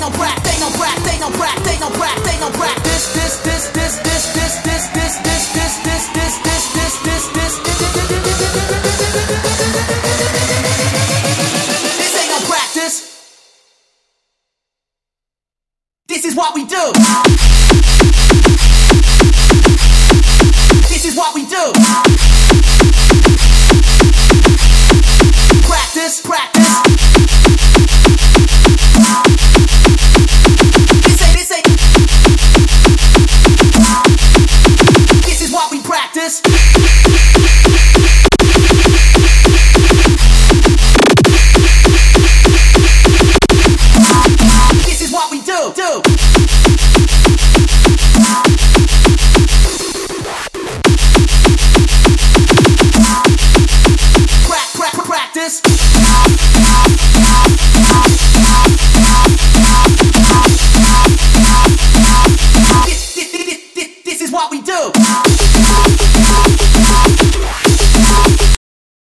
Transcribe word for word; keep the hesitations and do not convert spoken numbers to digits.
no practice, they no practice, they no practice, they no practice, they no practice. This, this, this, this, this, this, this, this, this, this, this, this, this, this, this, this ain't no practice. This is what we do. This is what we do. Practice, practice. This ain't, this ain't. This is what we practice. This is what we do, do. Practice. This, this, this, this, this is what we do.